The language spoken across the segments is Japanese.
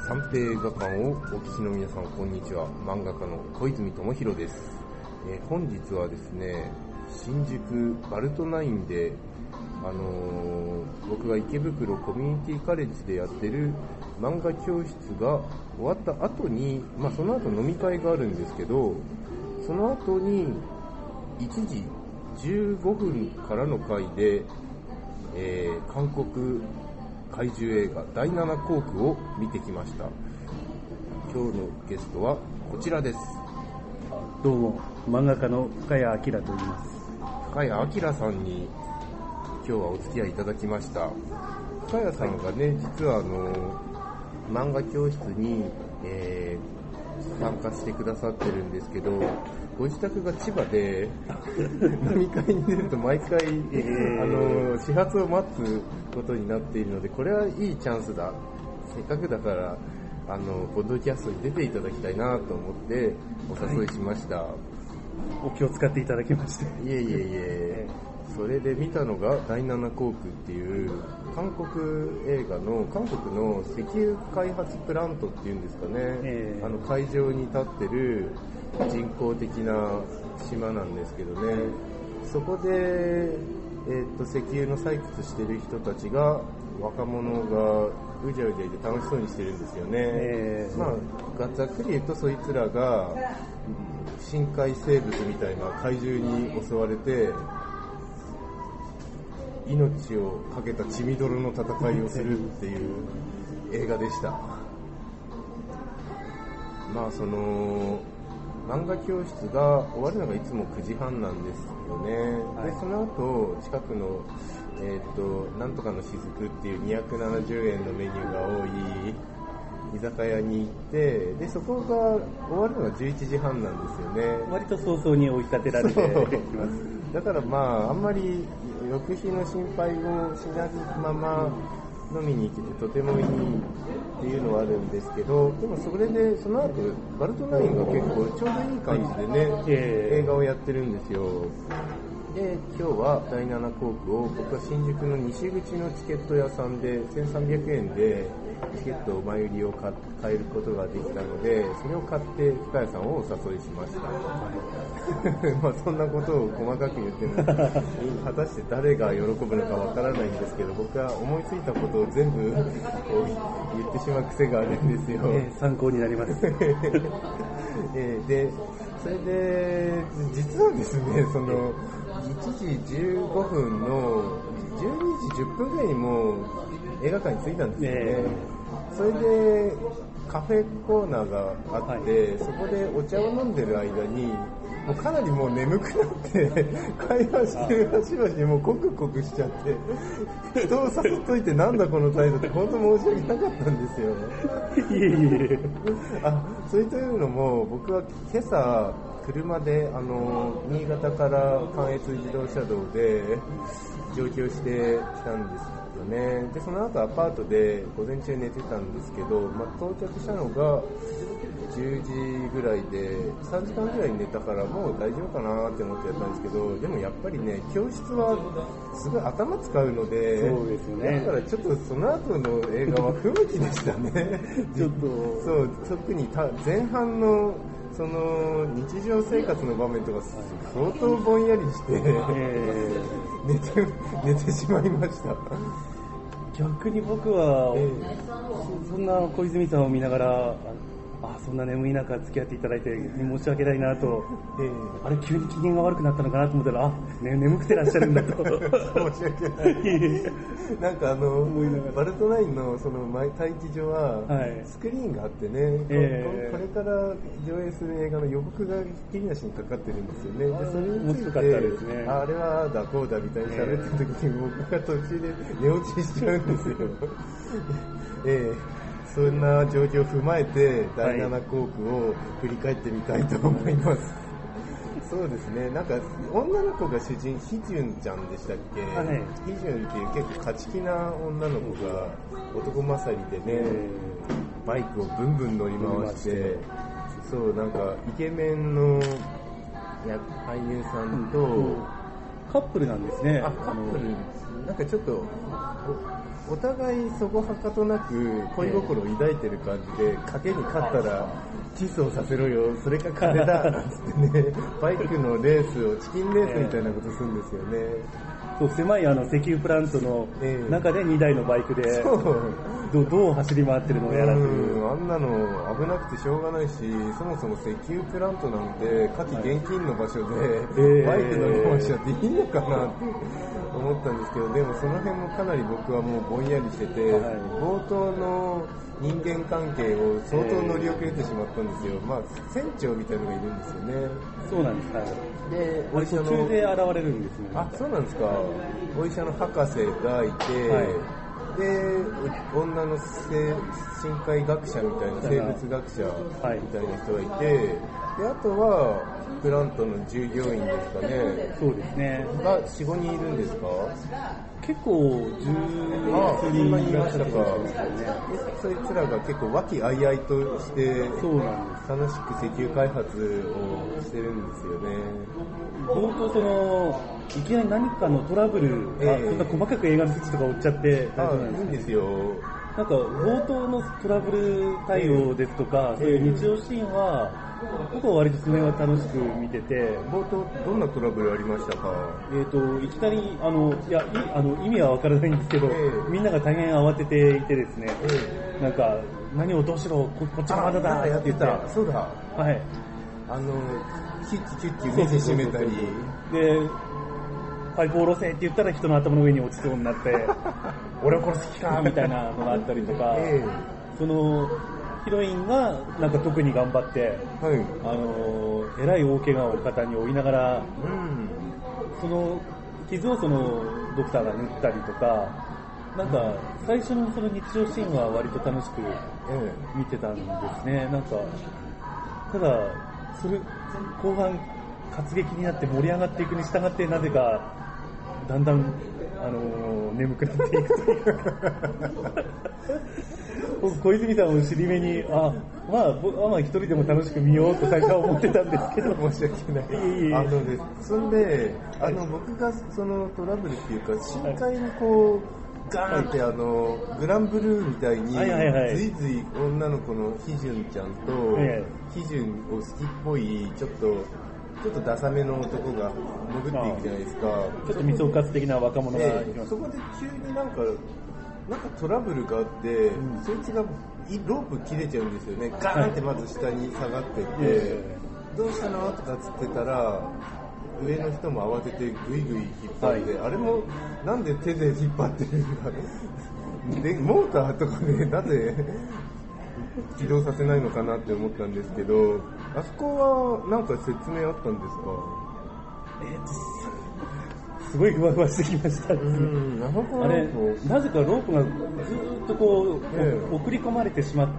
探偵画館をお聞きの皆さん、こんにちは。漫画家の小泉智弘です。本日はですね、新宿バルトナインで、僕が池袋コミュニティカレッジでやってる漫画教室が終わった後に、その後飲み会があるんですけど、その後に1時15分からの回で、韓国怪獣映画第7航空を見てきました。今日のゲストはこちらです。 どうも、漫画家の深谷明と言います。 深谷明さんに今日はお付き合いいただきました。深谷さんがね、実は漫画教室に、参加してくださってるんですけど、ご自宅が千葉で飲み会に出ると毎回、始発を待つことになっているので、これはいいチャンスだ、せっかくだからポッドキャストに出ていただきたいなと思ってお誘いしました。 お気を使っていただきまして。 いえ、それで見たのが第7航空っていう韓国映画の、韓国の石油開発プラントっていうんですかね、海上に立ってる人工的な島なんですけどね、そこで、石油の採掘してる人たちが、若者がうじゃうじゃいて楽しそうにしてるんですよね。ざっくり言うと、そいつらが深海生物みたいな怪獣に襲われて命をかけた血みどろの戦いをするっていう映画でした。その漫画教室が終わるのがいつも9時半なんですよね。でその後近くのなんとかのしずくっていう270円のメニューが多い居酒屋に行って、でそこが終わるのが11時半なんですよね。 割と早々に追い立てられてきます。 だからあんまり翌日の心配をしなまま飲みに行けてとてもいいっていうのはあるんですけど、でもそれでその後バルトナインが結構ちょうどいい感じでね、映画をやってるんですよ。で今日は第7航空を僕は新宿の西口のチケット屋さんで1300円でチケットを前売りを買えることができたので、それを買って深谷さんをお誘いしました。そんなことを細かく言っても果たして誰が喜ぶのかわからないんですけど、僕は思いついたことを全部言ってしまう癖があるんですよ。 参考になります。 でそれで実はですね、その1時15分の12時10分ぐらいにもう映画館に着いたんですよね。それでカフェコーナーがあって、そこでお茶を飲んでる間にもうかなりもう眠くなって会話してる端々もうコクコクしちゃって、人を誘っといてなんだこの態度って本当申し訳なかったんですよ。それというのも、僕は今朝車で新潟から関越自動車道で上京してきたんですよね。でその後アパートで午前中寝てたんですけど、到着したのが10時ぐらいで3時間ぐらい寝たからもう大丈夫かなって思ってやったんですけど、でもやっぱりね、教室はすごい頭使うので、 そうですよね。 だからちょっとその後の映画は不向きでしたね。 ちょっとそう、特に前半のその日常生活の場面とか相当ぼんやりして、寝てしまいました。 逆に僕は、そんな小泉さんを見ながら、そんな眠い中付き合っていただいて申し訳ないなと、あれ急に機嫌が悪くなったのかなと思ったら、眠くてらっしゃるんだと。 申し訳ない。なんかバルトナインのその待機所はスクリーンがあってね、これから上映する映画の予告がひっきりなしにかかってるんですよね。でそれについて、あれはだこうだみたいに喋ってる時に僕が途中で寝落ちしちゃうんですよ。そんな状況を踏まえて第7航空を振り返ってみたいと思います。そうですね、なんか女の子が主人、ヒジュンちゃんでしたっけ、ヒジュンっていう結構勝ち気な女の子が男勝りでね、バイクをブンブン乗り回して、そうなんかイケメンの俳優さんと、 カップルなんですね。 カップル、なんかちょっとお互いそこはかとなく恋心を抱いてる感じで、賭けに勝ったらキスをさせろよ、それが金だなんつってね、バイクのレースをチキンレースみたいなことするんですよね。 そう狭い石油プラントの中で2台のバイクでどう走り回ってるのをやらず、 あんなの危なくてしょうがないし、そもそも石油プラントなんて火気厳禁の場所でバイク乗り回しちゃっていいのかなって思ったんですけど、でもその辺もかなり僕はもうぼんやりしてて、冒頭の人間関係を相当乗り遅れてしまったんですよ。まあ船長みたいなのがいるんですよね。 そうなんです。はい。 で、お医者の途中で現れるんですね。 あ、そうなんですか。お医者の博士がいて、で、女の深海学者みたいな、生物学者みたいな人がいて、で、あとはプラントの従業員ですかね。 そうですね。 が4、5人いるんですか？ 結構10人いらっしゃったか。 そいつらが結構和気あいあいとして、 そうなんです。 楽しく石油開発をしてるんですよね。 冒頭いきなり何かのトラブル、こんな細かく映画の筋とか追っちゃって大丈夫なんですか？いいんですよ。なんか冒頭のトラブル対応ですとか、そういう日常シーンは僕は割とそれは楽しく見てて。 冒頭どんなトラブルありましたか？ いきなり意味はわからないんですけど、みんなが大変慌てていてですね、なんか何をどうしろ、こっちがまだだって言って、 そうだ、 はい、 キュッキュッキュッネジ締めたりで、パイプを下ろせって言ったら人の頭の上に落ちそうになって俺を殺す気かみたいなのがあったりとか、そのヒロインがなんか特に頑張って、えらい大怪我を肩に負いながら、その傷をそのドクターが塗ったりとか、なんか最初のその日常シーンは割と楽しく見てたんですね。なんかただそれ後半活劇になって盛り上がっていくに従って、なぜかだんだん眠くなっていくという小泉さんを尻目にまあ一人でも楽しく見ようと最初は思ってたんですけど申し訳ない。そんで僕がそのトラブルっていうか、深海にこうガーンってグランブルーみたいにずいずい女の子のヒジュンちゃんとヒジュンを好きっぽいちょっとダサめの男が潜っていくじゃないですか。 ちょっとみそかつ的な若者がいます。 そこで急になんかトラブルがあって、そいつがロープ切れちゃうんですよね。ガーンってまず下に下がってって、どうしたのとかつってたら、上の人も慌ててグイグイ引っ張って、あれもなんで手で引っ張ってるんだで、モーターとかでなぜ起動させないのかなって思ったんですけど、あそこはなんか説明あったんですか？ すごいふわふわしてきました。あれ、なぜかロープがずっとこう、送り込まれてしまって、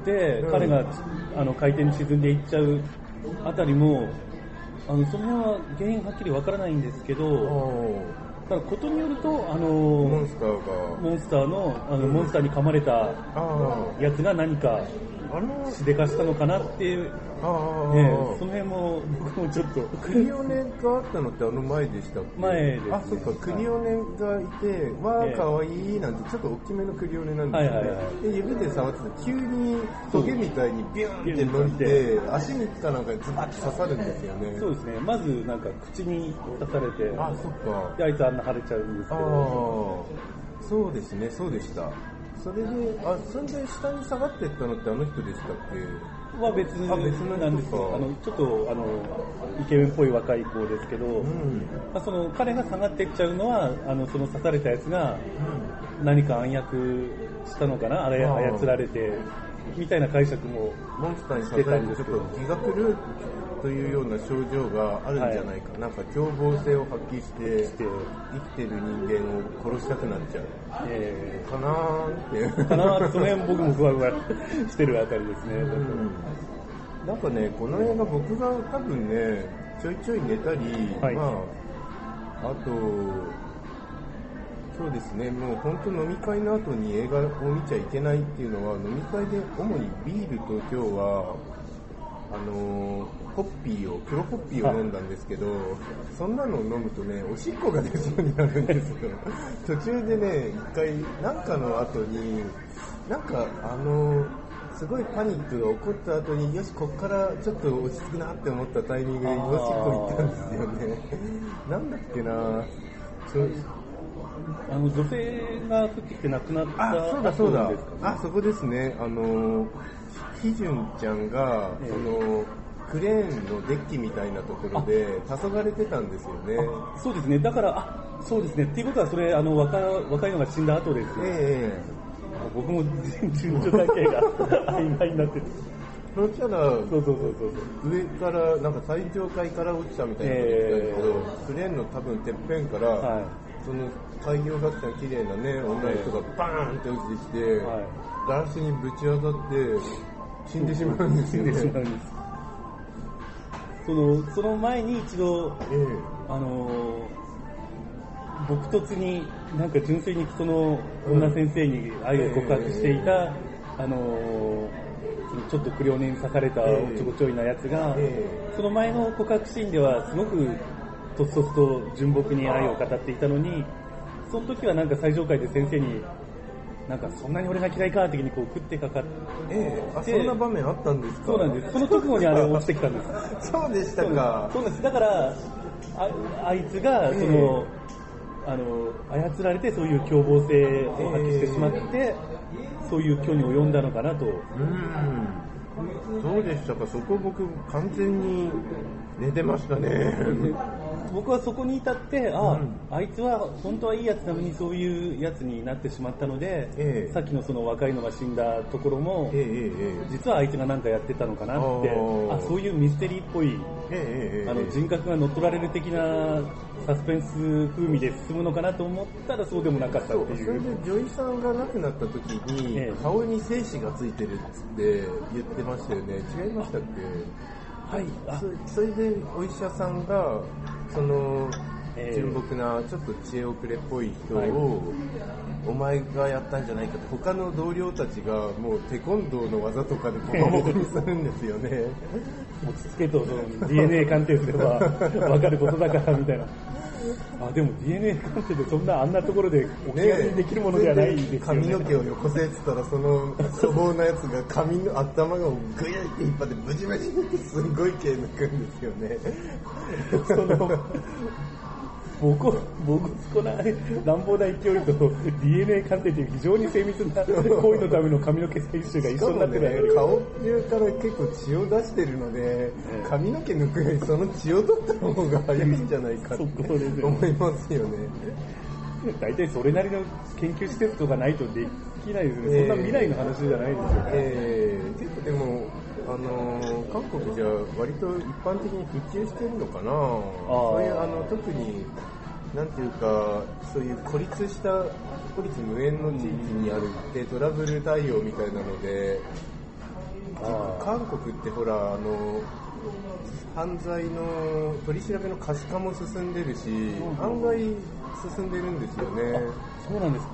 彼が海底に沈んでいっちゃうあたりも、その辺は原因はっきりわからないんですけど、ただことによるとモンスターに噛まれたやつが何かしでかしたのかなっていう、その辺も僕もちょっとクリオネがあったのって前でしたっけ？ 前ですね。 そっか、クリオネがいて、わーかわいいなんてちょっと大きめのクリオネなんですよね。で指で触ってたら急にトゲみたいにビューンって伸びて、足にかなんかズバッと刺さるんですよね。 そうですね。まずなんか口に刺されて、 そっか。 であいつあんな腫れちゃうんですけど。 そうですね、そうでした。それで、それで下に下がっていったのってあの人でしたっけ？ は別なんですよ。ちょっとイケメンっぽい若い子ですけど、その彼が下がっていっちゃうのはその刺されたやつが何か暗躍したのかな、操られてみたいな解釈もモンスターに刺されてちょっと気が狂うというような症状があるんじゃないか、なんか凶暴性を発揮して生きてる人間を殺したくなっちゃう、かなーってかなーって、その辺僕もふわふわしてるあたりですね。 なんかね、この映画僕が多分ねちょいちょい寝たり、あとそうですね、もう本当飲み会の後に映画を見ちゃいけないっていうのは、飲み会で主にビールと今日は黒ポッピーを飲んだんですけど、そんなのを飲むとね、おしっこが出そうになるんですよ。途中でね、一回、なんかの後に、すごいパニックが起こった後に、よし、こっからちょっと落ち着くなって思ったタイミングでおしっこ行ったんですよね。なんだっけな女性が降ってきて亡くなったそうだ。そこですね。ひじゅんちゃんが、クレーンのデッキみたいなところで黄昏れてたんですよね。 そうですね。だから、そうですね。っていうことは、それ、若いのが死んだ後ですよ。僕も順序関係が曖昧になってて。 そしたら、上から、なんか最上階から落ちたみたいなこと言ったんですけど、クレーンの多分てっぺんから、その開業学者の綺麗なね、女の人がバーンって落ちてきて、ガラスにぶち当たって死んでしまうんですよね。 その前に一度、僕突になんか純粋にその女先生に愛を告白していた、ちょっと不良に刺されたおっちょこちょいなやつが、その前の告白シーンではすごくとっそつと純朴に愛を語っていたのに、その時はなんか最上階で先生になんかそんなに俺が嫌いか的にこう食ってかかって、 そんな場面あったんですか？ そうなんです。その直後にあれ落ちてきたんです。 そうでしたか。 そうです。だからあいつがその、操られてそういう凶暴性を発揮してしまって、そういう虚に及んだのかなと。 そうでしたか。そこ僕完全に寝てましたね。 僕はそこに至って、あいつは本当はいいやつなのにそういうやつになってしまったので、さっきのその若いのが死んだところも、実はあいつが何かやってたのかなって、そういうミステリーっぽい、人格が乗っ取られる的なサスペンス風味で進むのかなと思ったらそうでもなかったっていう。 それで女医さんが亡くなった時に、顔に精子がついてるっつって言ってましたよね。違いましたっけ？それでお医者さんがその純朴なちょっと知恵遅れっぽい人を、お前がやったんじゃないかと他の同僚たちがもうテコンドーの技とかでボコボコにするんですよね。 落ち着けと、その DNA 鑑定すれば分かることだからみたいな。でも DNA 鑑定でそんなあんなところでお気軽にできるものではないですよね。 髪の毛をよこせって言ったら、その粗暴なやつが髪の頭がグイって引っ張ってブチブチってすんごい毛抜くんですよね。 僕この乱暴な勢いと DNA 鑑定という非常に精密な行為のための髪の毛採取が一緒になってる、 ね、顔中から結構血を出してるので、髪の毛抜くよりその血を取った方が早いんじゃないかって思いますよね。 大体それなりの研究施設とかないとできないですね。そんな未来の話じゃないですよね。 結構でも韓国じゃ割と一般的に普及してるのかな。そういう特になんていうか、そういう孤立無縁の地域にあるってトラブル対応みたいなので、韓国ってほら犯罪の取り調べの可視化も進んでるし、案外進んでるんですよね。 そうなんですか。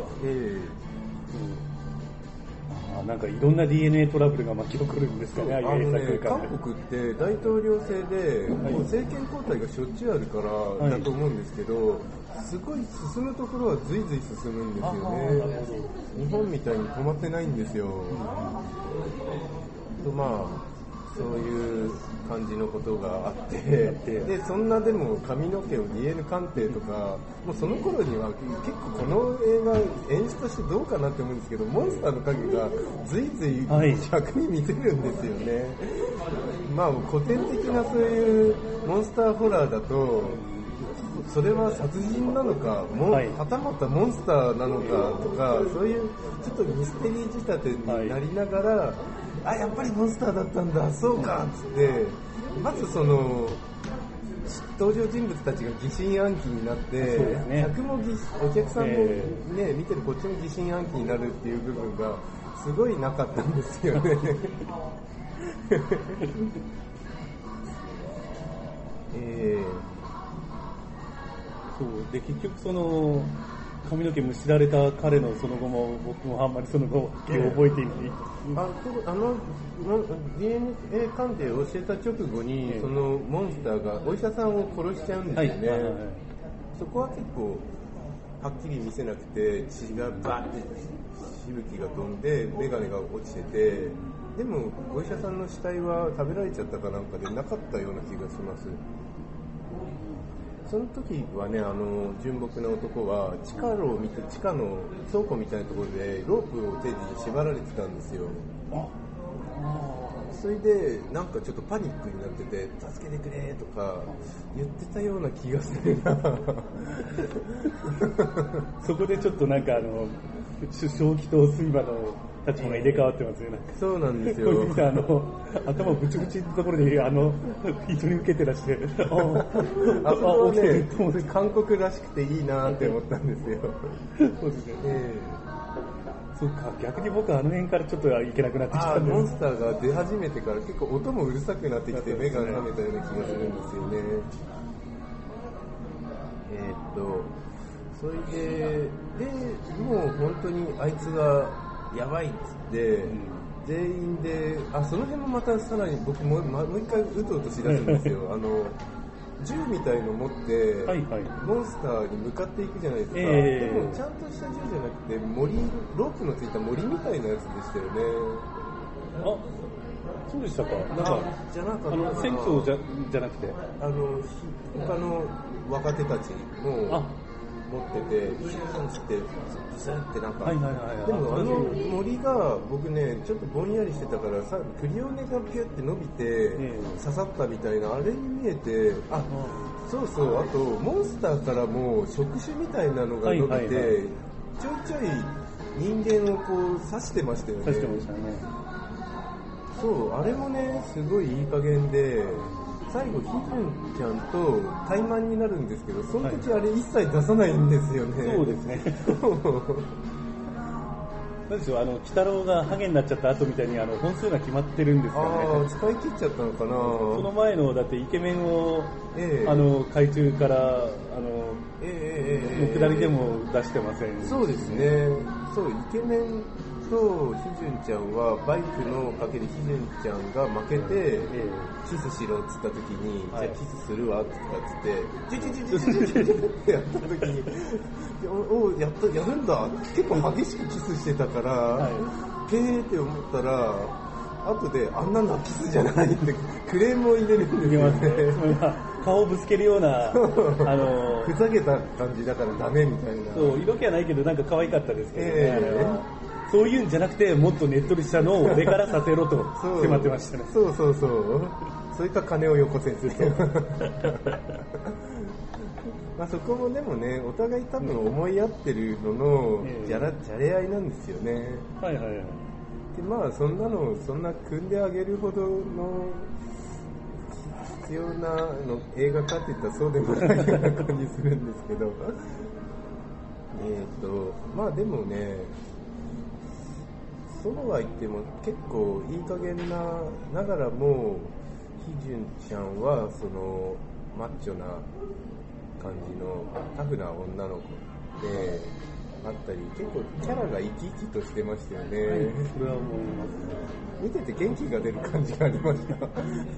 なんかいろんな DNA トラブルが巻き起こるんですかね。 韓国って大統領制で、もう政権交代がしょっちゅうあるからだと思うんですけど、すごい進むところは随々進むんですよね。日本みたいに止まってないんですよ。そういう感じのことがあって、でそんなでも髪の毛を DNA 鑑定とか、もうその頃には結構この映画演出としてどうかなって思うんですけど、モンスターの影が随々尺に見せるんですよね。古典的なそういうモンスターホラーだと、それは殺人なのか、はたまたモンスターなのかとか、そういうちょっとミステリー仕立てになりながら、やっぱりモンスターだったんだ、そうかっつって、まずその登場人物たちが疑心暗鬼になって、客もお客さんもね、見てるこっちも疑心暗鬼になるっていう部分がすごいなかったんですよね。 そうで、結局その髪の毛むしられた彼のその後も、僕もあんまりその後、覚えていない。DNA 鑑定をしてた直後に、そのモンスターがお医者さんを殺しちゃうんですよね。そこは結構、はっきり見せなくて、血がバーってしぶきが飛んで、メガネが落ちてて、でもお医者さんの死体は食べられちゃったかなんかでなかったような気がします。その時はね、純朴な男は地下の倉庫みたいなところでロープを手に縛られてたんですよ。それでなんかちょっとパニックになってて、助けてくれとか言ってたような気がするな。そこでちょっとなんか正気と睡魔の立場が入れ替わってますよね。そうなんですよ。頭ブチブチのところで人に受けてらして、あそこはね、韓国らしくていいなって思ったんですよ。そうですよね。そうか、逆に僕はあの辺からちょっといけなくなってきたんで。モンスターが出始めてから結構音もうるさくなってきて目が覚めたような気がするんですよね。それでもう本当にあいつがやばいっつって、全員で、その辺もまたさらに僕もう一回うとうとしだすんですよ。銃みたいの持って、モンスターに向かっていくじゃないですか。でもちゃんとした銃じゃなくて、ロープのついた森みたいなやつでしたよね。そうでしたか。じゃなかった戦争じゃなくて、他の若手たちも持ってて、ビシャンってブスってなんか、でも森が僕ねちょっとぼんやりしてたからさ、クリオネがピュって伸びて刺さったみたいなあれに見えて、そうそう、あとモンスターからも触手みたいなのが伸びて、ちょいちょい人間をこう刺してましたよね。刺してましたね。そう、あれもねすごいいい加減で。最後、ヒジュンちゃんと対マンになるんですけど、その時あれ一切出さないんですよね。そうですね。なんでしょう、鬼太郎がハゲになっちゃった後みたいに本数が決まってるんですかね。使い切っちゃったのかな。その前のだってイケメンを、海中から下りでも出してません。そうですね。そう、イケメンとヒジュンちゃんはバイクのかけでヒジュンちゃんが負けて、キスしろっつった時に、じゃあキスするわって言って、ジってやった時に、やるんだ、結構激しくキスしてたから、へーって思ったら、後であんなのキスじゃないってクレームを入れるんですよね。顔をぶつけるような、ふざけた感じだからダメみたいな。そう、色気はないけどなんか可愛かったですけどね。そういうんじゃなくて、もっとねっとりしたのを俺からさせろと迫ってましたね。そうそうそう。それか金をよこせって。そこもでもね、お互い多分思い合ってるののじゃれ合いなんですよね。はいはいはい。でそんな組んであげるほどの必要な映画かって言ったらそうでもないような感じするんですけど。でもね、そうは言っても結構いい加減ながらも、ヒジュンちゃんはそのマッチョな感じのタフな女の子であったり、結構キャラが生き生きとしてましたよね。はい、それは思います。見てて元気が出る感じがありました。ちょっ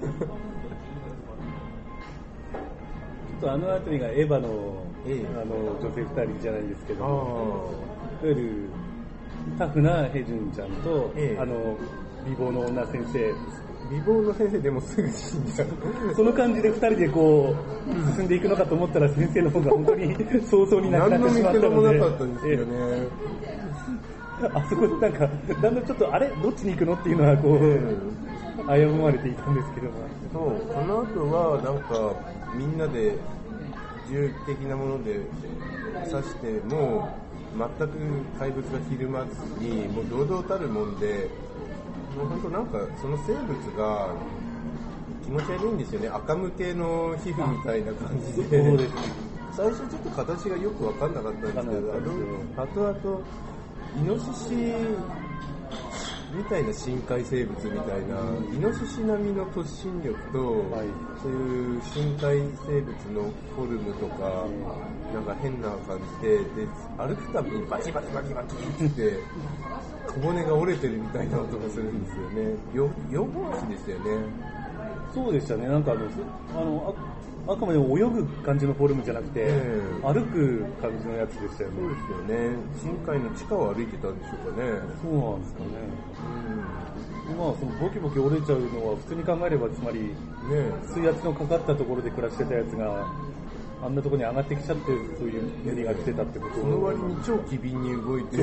とあのあたりがエヴァの、女性2人じゃないですけど、いわゆるタフなヘジュンちゃんと、美貌の女先生。美貌の先生でもすぐ死んじゃう。その感じで2人でこう進んでいくのかと思ったら、先生の方が本当に早々に亡くなってしまったので。何の見せもなかったんですよね。あそこなんかだんだんちょっとあれどっちに行くのっていうのはこう、危ぶまれていたんですけども。そう、その後はなんかみんなで銃的なもので刺しても全く怪物がひるまずに、もう堂々たるもんで、もう本当なんかその生物が気持ち悪いんですよね。赤向けの皮膚みたいな感じで。そうです。最初ちょっと形がよく分かんなかったんですけど、後々イノシシみたいな深海生物みたいな、イノシシ並みの突進力と、そういう深海生物のフォルムとか、なんか変な感じで、歩くたびにバキバキバキバキって小骨が折れてるみたいな音がするんですよね。4本足でしたよね。 そうでしたね。なんかあくまでも泳ぐ感じのフォルムじゃなくて、歩く感じのやつでしたよね。 そうですよね。深海の地下を歩いてたんでしょうかね。 そうなんですかね。まあそのボキボキ折れちゃうのは普通に考えれば、つまり、水圧のかかったところで暮らしてたやつがあんなところに上がってきちゃって、そういうメリが来てたってこと。 その割に超機敏に動いて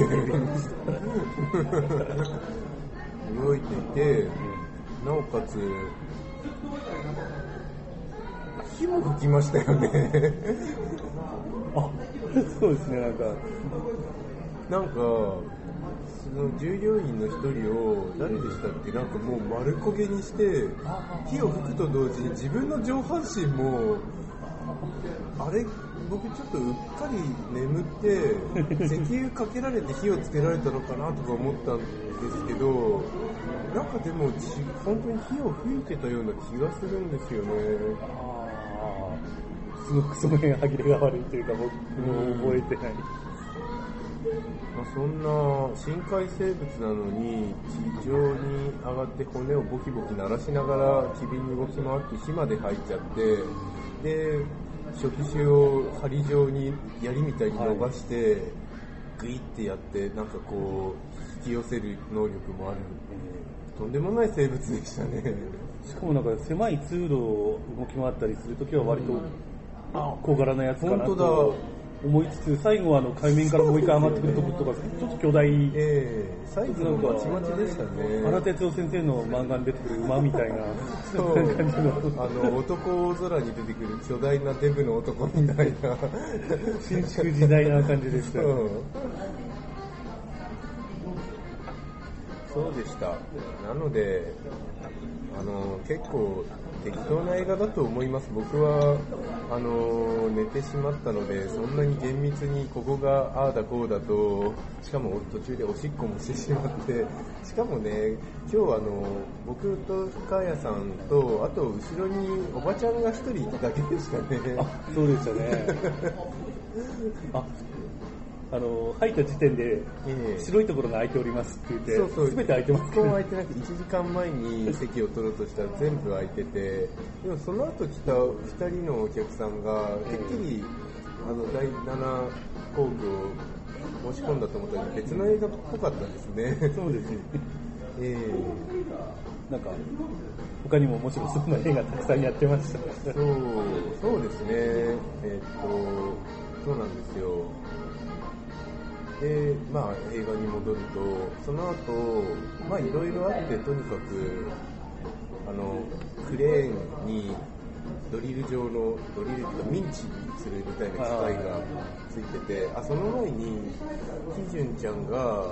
動いていて、なおかつ火も吹きましたよね。 あ、そうですね。 なんかその従業員の一人を誰でしたっけ、なんかもう丸焦げにして火を吹くと同時に自分の上半身もあれ、僕ちょっとうっかり眠って石油かけられて火をつけられたのかなとか思ったんですけど、なんかでも本当に火を吹いてたような気がするんですよね。 すごくその辺歯切れが悪いというか、僕も覚えてない。 そんな深海生物なのに地上に上がって骨をボキボキ鳴らしながら機敏に動き回って火まで入っちゃって、で触手を針状に槍みたいに伸ばしてグイってやってなんかこう引き寄せる能力もある、とんでもない生物でしたね。 しかもなんか狭い通路を動き回ったりするときは割と小柄なやつかなと思いつつ、最後は海面からもう一回上がってくるところとかちょっと巨大、 サイズのまちまちでしたね。 原哲夫先生の漫画に出てくる馬みたいなそう感じの男空に出てくる巨大なデブの男みたいな新築時代な感じでしたよね。 そうでした。なので結構適当な映画だと思います。僕は寝てしまったのでそんなに厳密にここがああだこうだと、しかも途中でおしっこもしてしまって、しかもね、今日僕と深谷さんとあと後ろにおばちゃんが一人いただけでしたね。 あ、そうでしたね。入った時点で白いところが空いておりますって言って、そう全て空いてますけど、空いてなくて1時間前に席を取ろうとしたら全部空いてて、でもその後来た2人のお客さんがてっきり第7工業を申し込んだと思ったら別の映画っぽかったですね。 そうですね。なんか他にも面白そうな映画たくさんやってました。 そうですね。そうなんですよ。で、映画に戻ると、その後、いろいろあって、とにかく、クレーンにドリルというかミンチするみたいな機械がついてて、その前に、ひじゅんちゃんが、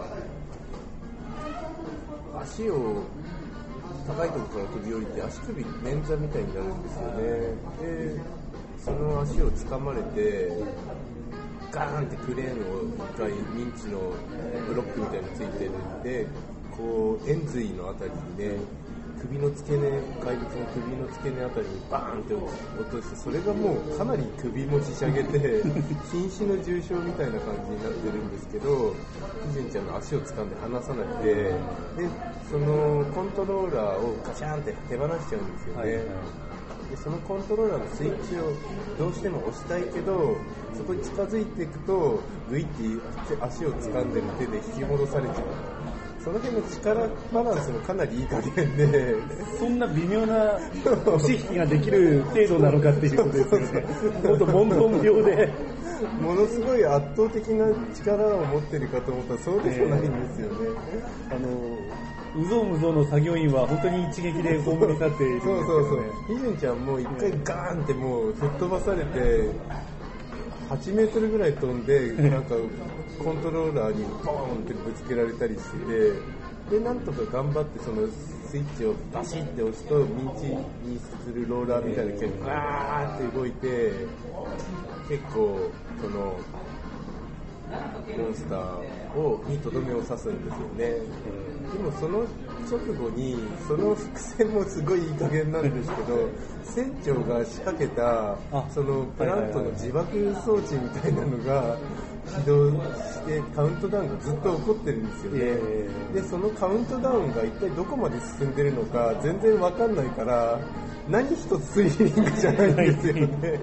足を高いところから飛び降りて、足首捻挫みたいになるんですよね。で、その足を掴まれて、ガーンってクレーンを一回ミンチのブロックみたいについてるんで、こう円髄のあたりにね、首の付け根、怪物の首の付け根あたりにバーンって落として、それがもうかなり首もししゃげて瀕死の重傷みたいな感じになってるんですけど、ひじゅんちゃんの足を掴んで離さなくて、でそのコントローラーをガシャンって手放しちゃうんですよね。でそのコントローラーのスイッチをどうしても押したいけど、そこに近づいていくとグイッて足を掴んでる手で引き戻されちゃう。その辺の力バランスもかなりいい加減で、 そんな微妙な押し引きができる程度なのかっていうことですよね。もっと問答無用でものすごい圧倒的な力を持ってるかと思ったらそうでもないんですよね。 うぞうむぞうの作業員は本当に一撃でホームに立っているんですよね。 ひじゅんちゃんもう一回ガーンってもう吹っ飛ばされて8メートルぐらい飛んで、なんかコントローラーにボーンってぶつけられたりして、でなんとか頑張ってそのスイッチをバシッて押すとミンチにするローラーみたいなのがガーって動いて、結構そのモンスターにとどめを刺すんですよね。でもその直後にその伏線もすごいいい加減なんですけど、船長が仕掛けたそのプラントの自爆装置みたいなのが起動してカウントダウンがずっと起こってるんですよね。でそのカウントダウンが一体どこまで進んでるのか全然わかんないから何一つスリリングじゃないんですよね。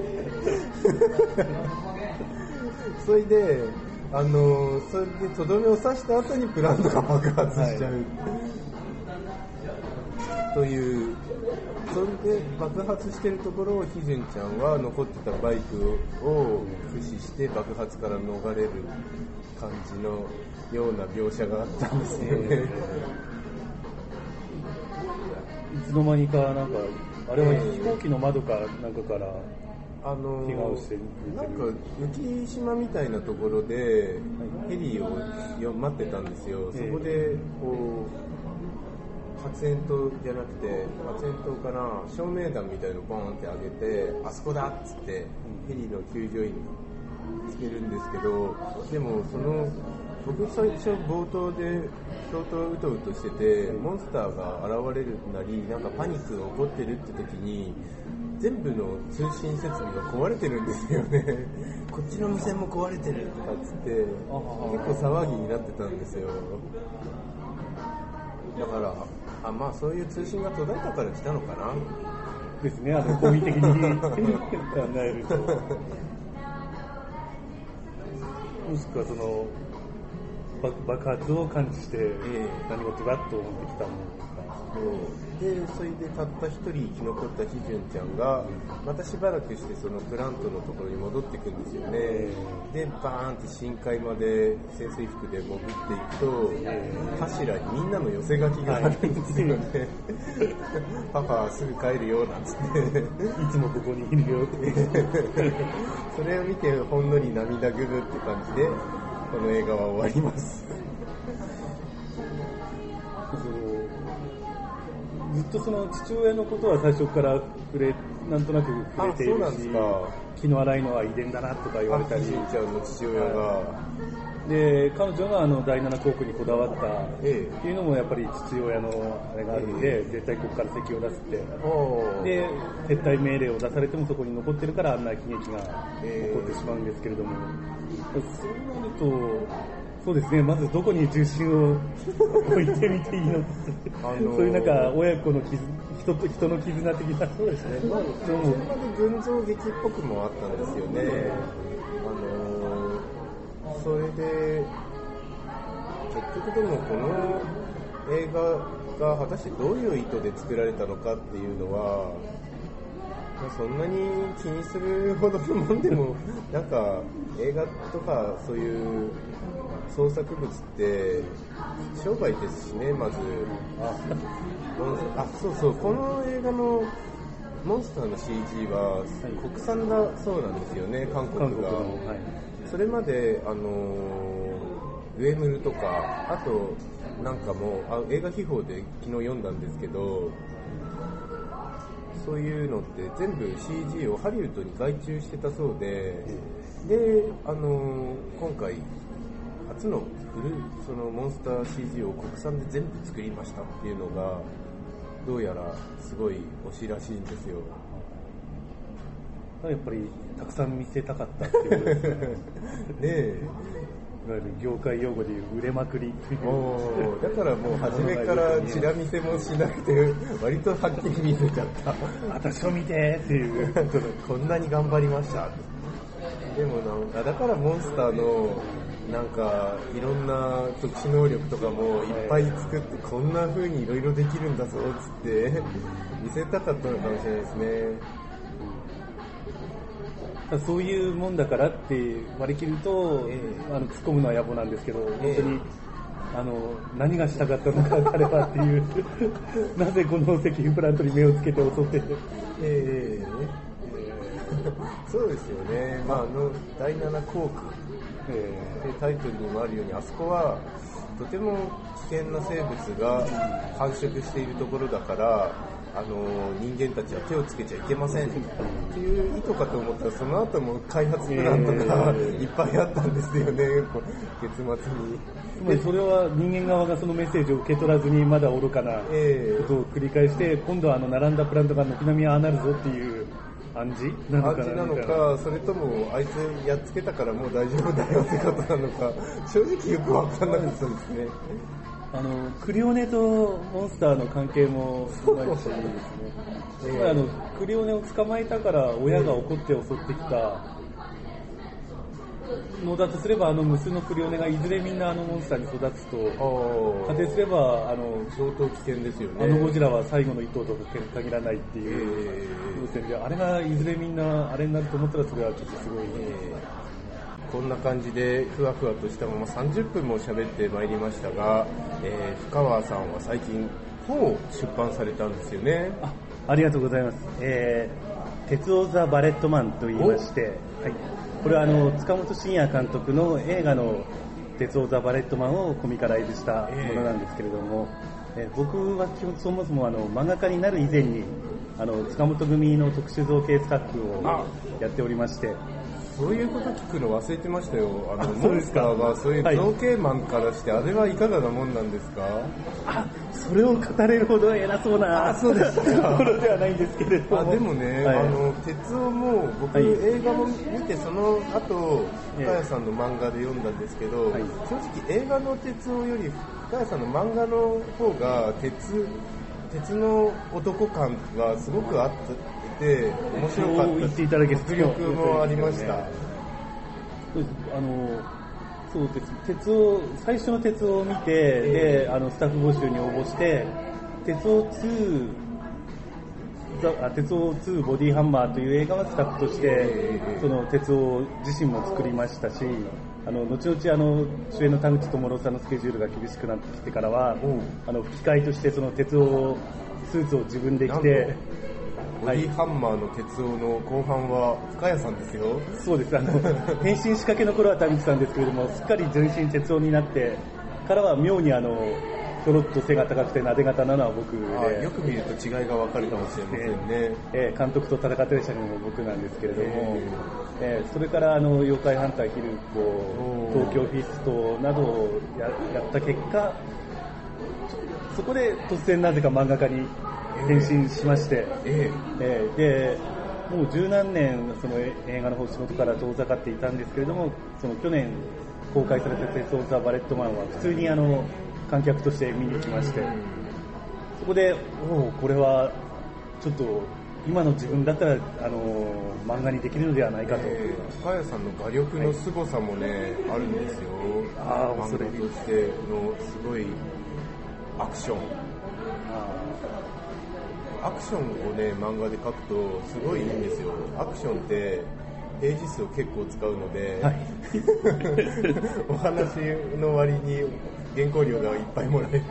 それでとどめを刺した後にプラントが爆発しちゃう、という、それで爆発してるところをヒジュンちゃんは残ってたバイクを駆使して爆発から逃れる感じのような描写があったんですよね。 いつの間にかなんかあれは飛行機の窓かなんかから怪我をしてなんか浮島みたいなところでヘリを待ってたんですよ。そこでこう発煙筒じゃなくて発煙筒から照明弾みたいのをボーンって上げて、あそこだっつってヘリの救助員につけるんですけど、でも僕最初冒頭で相当うとうとしてて、モンスターが現れるなりなんかパニックが起こってるって時に全部の通信設備が壊れてるんですよね。こっちの無線も壊れてるとかっつって結構騒ぎになってたんですよ。だからまあそういう通信が途絶えたから来たのかなですね。合理的に考えるともしくはその爆発を感知して何事だと思ってきたものとか、 でそれでたった一人生き残ったヒジュンちゃんがまたしばらくしてそのプラントのところに戻っていくんですよね。でバーンって深海まで潜水服で潜っていくと、柱にみんなの寄せ書きがあるんですよね。パパはすぐ帰るよなんつっていつもここにいるよってそれを見てほんのり涙ぐむって感じでこの映画は終わります。 ずっとその父親のことは最初からなんとなく触れているし、気の荒いのは遺伝だなとか言われたり、 ヒジュンちゃんの父親が、 で彼女が第7航空にこだわったっていうのもやっぱり父親のあれがあるんで、絶対ここから敵を出すってで撤退命令を出されてもそこに残ってるからあんな悲劇が起こってしまうんですけれども、そうなるとそうですね、まずどこに重心を置いてみていいのってそういうなんか親子の人の絆的な、 そうですね、それまで群像劇っぽくもあったんですよね。それで結局でもこの映画が果たしてどういう意図で作られたのかっていうのはそんなに気にするほどのもんでもなんか映画とかそういう創作物って商売ですしね。まずそうこの映画のモンスターの CG は国産だそうなんですよね、韓国が。それまでグエムルとかあとなんかも映画秘宝で昨日読んだんですけど、そういうのって全部 CG をハリウッドに外注してたそうで、今回初のそのモンスター CG を国産で全部作りましたっていうのがどうやらすごい推しらしいんですよ。 やっぱりたくさん見せたかったっていうことですね。ねえいわゆる業界用語でいう売れまくりっていうだからもう初めからチラ見せもしなくて割とはっきり見せちゃった私を見てっていうこんなに頑張りました。でもだからモンスターのなんかいろんな特殊能力とかもいっぱい作ってこんな風にいろいろできるんだぞっつって見せたかったのかもしれないですね。 そういうもんだからって割り切ると、突っ込むのは野暮なんですけど、本当に何がしたかったのか彼はっていうなぜこの石油プラントに目をつけて襲ってそうですよね。第7航空でタイトルにもあるようにあそこはとても危険な生物が繁殖しているところだから人間たちは手をつけちゃいけませんっていう意図かと思ったら、その後も開発プランとかいっぱいあったんですよね、月末に。 つまりそれは人間側がそのメッセージを受け取らずにまだ愚かなことを繰り返して、今度は並んだプラントが軒並みああなるぞっていう暗示なのか、 それともあいつやっつけたからもう大丈夫だよってことなのか、正直よく分かんなかったですね。 クリオネとモンスターの関係もうまいしですね。クリオネを捕まえたから親が怒って襲ってきたのだとすれば、無数のクリオネがいずれみんなモンスターに育つと仮定すれば、 相当危険ですよね。 ゴジラは最後の一頭と限らないっていう路線で、あれがいずれみんなあれになると思ったら、それはちょっとすごい、 こんな感じでふわふわとしたまま30分も喋ってまいりましたが、深川さんは最近本を出版されたんですよね。 ありがとうございます。鉄オザ・バレットマンと言いまして、はい、これは塚本慎也監督の映画の鉄オザ・バレットマンをコミカライズしたものなんですけれども、僕はそもそも漫画家になる以前に塚本組の特殊造形スタッフをやっておりまして、 そういうこと聞くの忘れてましたよ。モンスターはそういう造形マンからして、あれはいかがなもんなんですか？ それを語れるほど偉そうなそうですかところではないんですけれども。 でもね、鉄夫も僕、映画も見て、その後深谷さんの漫画で読んだんですけど、正直映画の鉄夫より深谷さんの漫画の方が鉄の男感がすごくあって面白かった。 言っていただける実力もありました。 そうです。最初の鉄を見て、でスタッフ募集に応募して、鉄を2ボディハンマーという映画はスタッフとして、その鉄を自身も作りましたし、後々主演の田口智朗さんのスケジュールが厳しくなってきてからは、吹き替えとしてその鉄をスーツを自分で着て、 ボディハンマーの鉄夫の後半は深谷さんですよ。 そうです。変身仕掛けの頃は田口さんですけれども、すっかり全身鉄夫になってからは妙にひょろっと背が高くてなで型なのは僕で、 よく見ると違いが分かるかもしれませんね。 監督と戦ってらっしゃるのも僕なんですけれども、それから妖怪ハンターヒルコ、東京フィストなどをやった結果、そこで突然なぜか漫画家に変身しまして、でもう十何年その映画の方仕事から遠ざかっていたんですけれども、その去年公開された鉄オザ・バレットマンは普通に観客として見に行きまして、そこでこれはちょっと今の自分だったら漫画にできるのではないかと。 深谷さんの画力の凄さもね、あるんですよ。漫画としてのすごいアクションをね、漫画で描くとすごいいいんですよ。アクションってページ数を結構使うので、お話の割に原稿料がいっぱいもらえる。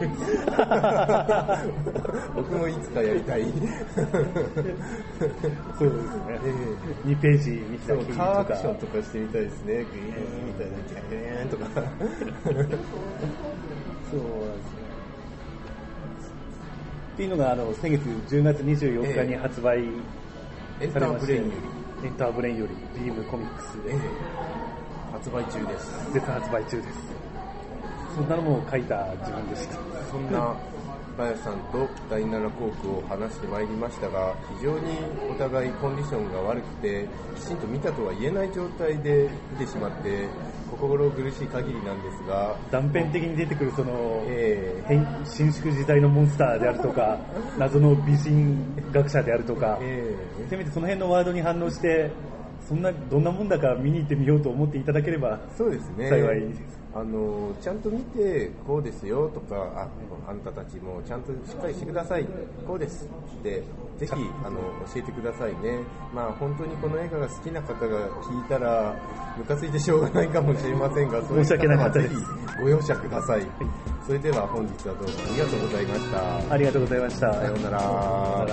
僕もいつかやりたい。 そうですね。2ページ見たきりとか。 カーアクションとかしてみたいですね。グイーンみたいな、ギャーンとか。 そうなんですね。っていうのが先月10月24日に発売されまして、エンターブレインよりビームコミックスで発売中です。 絶賛発売中です。そんなのも書いた自分でした。 そんな深谷さんと第7航空を話してまいりましたが、非常にお互いコンディションが悪くて、きちんと見たとは言えない状態で見てしまって心苦しい限りなんですが、 断片的に出てくるその、伸縮自体のモンスターであるとか、謎の美人学者であるとか、せめてその辺のワードに反応してどんなもんだか見に行ってみようと思っていただければそうですね、 幸いです。 ちゃんと見てこうですよとか、あんたたちもちゃんとしっかりしてください、こうですってぜひ教えてくださいね。本当にこの映画が好きな方が聞いたらムカついてしょうがないかもしれませんが、そういう方はぜひご容赦ください。それでは本日はどうもありがとうございました。 ありがとうございました。 さようなら。